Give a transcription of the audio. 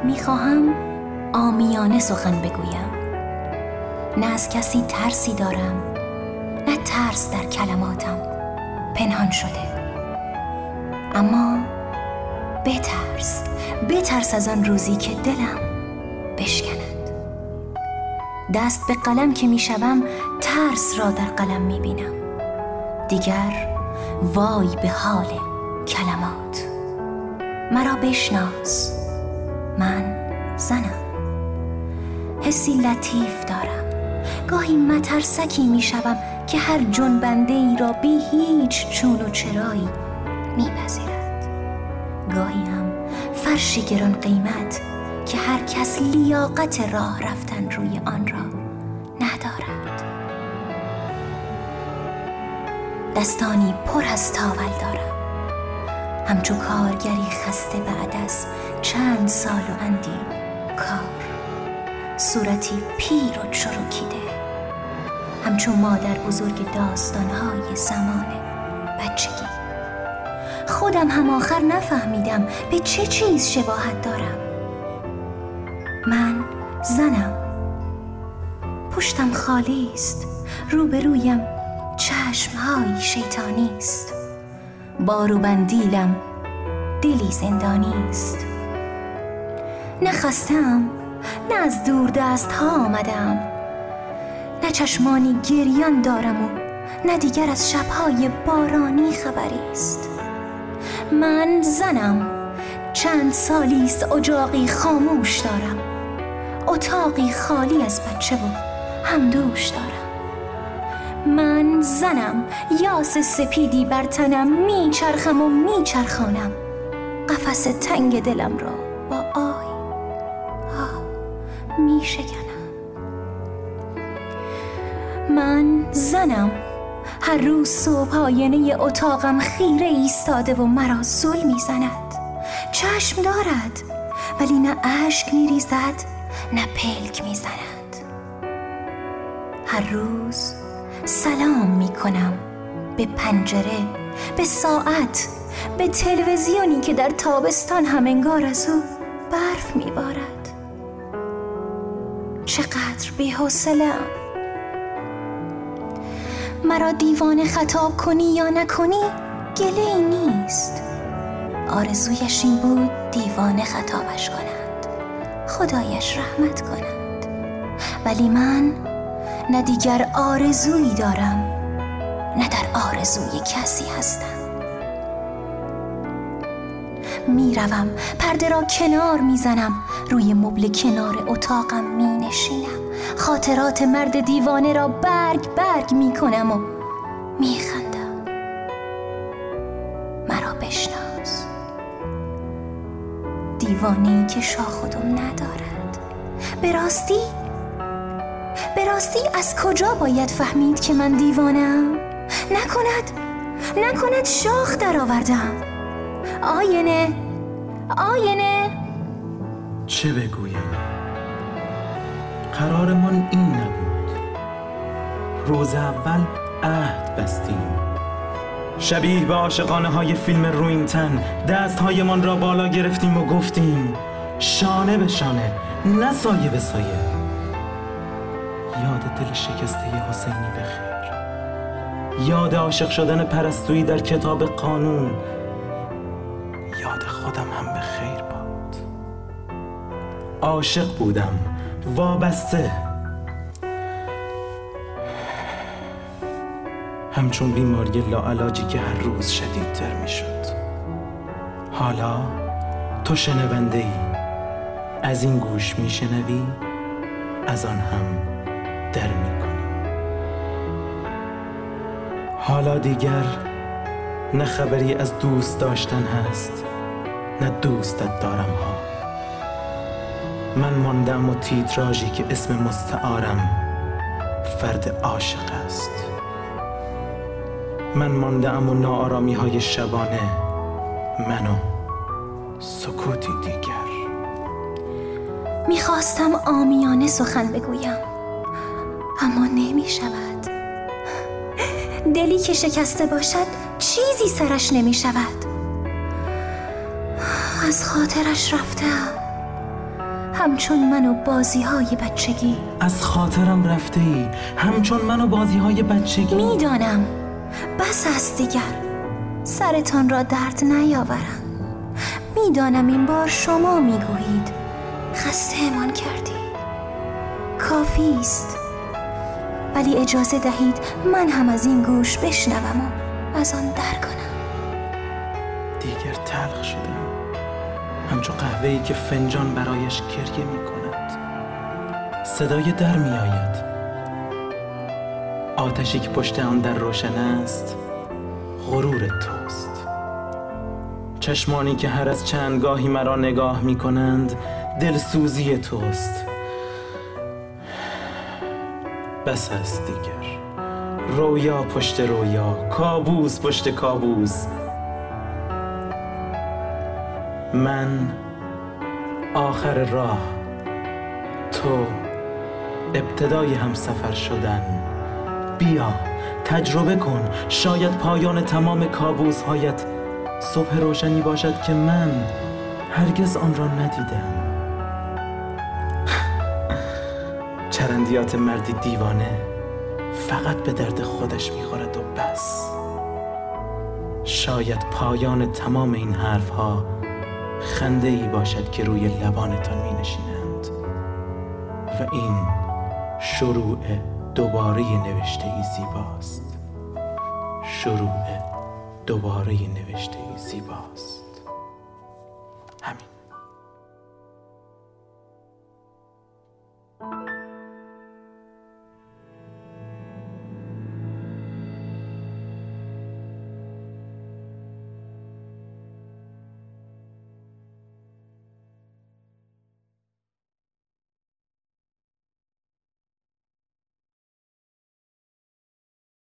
میخواهم عامیانه سخن بگویم. نه از کسی ترسی دارم، نه ترس در کلماتم پنهان شده. اما بترس از آن روزی که دلم بشکند. دست به قلم که میشوم ترس را در قلم میبینم. دیگر وای به حال کلمات. مرا بشناس، من زنم. حسی لطیف دارم. گاهی مترسکی میشوم که هر جنبنده ای را بی هیچ چون و چرایی میپذیرد. گاهی هم فرشی گران قیمت که هر کس لیاقت راه رفتن روی آن را ندارد. دستانی پر از تاول دارم، همچو کارگری خسته بعد از چند سال و اندی کار. صورتی پیر و چروکیده، همچو مادر بزرگ داستانهای زمان بچگی. خودم هم آخر نفهمیدم به چه چیز شباهت دارم. من زنم، پشتم خالی است، روبرویم چشمهایی شیطانی است. باروبندیلم دلی زندانی است. نه خستم، نه از دور دست ها آمدم، نه چشمانی گریان دارم و نه دیگر از شبهای بارانی خبری است. من زنم، چند سالی است اجاقی خاموش دارم، اتاقی خالی از بچه و همدوش دارم. من زنم، یاس سپیدی بر تنم میچرخم و میچرخانم، قفس تنگ دلم را با آی میشکنم. من زنم، هر روز صبح آینه اتاقم خیره ایستاده و مرا زل میزند. چشم دارد ولی نه اشک میریزد نه پلک میزند. هر روز سلام میکنم به پنجره، به ساعت، به تلویزیونی که در تابستان هم انگار از او برف میبارد. چقدر بی‌حوصله‌ام. مرا دیوانه خطاب کنی یا نکنی گله‌ای نیست. آرزویش این بود دیوانه خطابش کنند، خدایش رحمت کند. ولی من نه دیگر آرزویی دارم نه در آرزوی کسی هستم. میروم، پرده را کنار میزنم، روی مبل کنار اتاقم مینشینم، خاطرات مرد دیوانه را برگ میکنم و میخندم. مرا بشناس، دیوانه‌ای که شاخ و دم ندارد. به راستی از کجا باید فهمید که من دیوانه‌ام؟ نکند شاخ در آوردم. آینه چه بگویم؟ قرارمان این نبود. روز اول عهد بستیم، شبیه به عاشقانه های فیلم رویینتن دستهایمان را بالا گرفتیم و گفتیم شانه به شانه، نه سایه به سایه. یاد دل شکسته حسینی بخیر، یاد عاشق شدن پرستویی در کتاب قانون، یاد خودم هم بخیر باد. عاشق بودم، وابسته، همچون بیماری لاعلاجی که هر روز شدیدتر می شد. حالا تو شنونده ای، از این گوش می شنوی، از آن هم در می کنی. حالا دیگر نه خبری از دوست داشتن هست نه دوستت دارم ها. من ماندم و تیتراژی که اسم مستعارم فرد عاشق است. من ماندم و ناآرامی های شبانه منو سکوتی دیگر. میخواستم عامیانه سخن بگویم اما نمی شود. دلی که شکسته باشد چیزی سرش نمی شود. از خاطرش رفتم، همچون من و بازی‌های بچگی. از خاطرم رفته ای همچون من و بازی‌های بچگی. میدانم بس است دیگر سرتان را درد نیاورم. میدانم این بار شما میگویید خسته امان کردید، کافی است، ولی اجازه دهید من هم از این گوش بشنوم و از آن در کنم. دیگر تلخ شدم، همچون قهوه‌ای که فنجان برایش گریه می کند. صدای در می آید. آتشی که پشت آن در روشن است غرور توست. چشمانی که هر از چندگاهی مرا نگاه می کنند دلسوزی توست. بس است دیگر، رویا پشت رویا، کابوس پشت کابوس. من آخر راه، تو ابتدای هم سفر شدن. بیا تجربه کن، شاید پایان تمام کابوس هایت صبح روشنی باشد که من هرگز آن را ندیدم. چرندیات مردی دیوانه فقط به درد خودش میخورد و بس. شاید پایان تمام این حرف ها خنده ای باشد که روی لبانتان می نشینند و این شروع دوباره نوشته ای زیباست. شروع دوباره نوشته ای زیباست.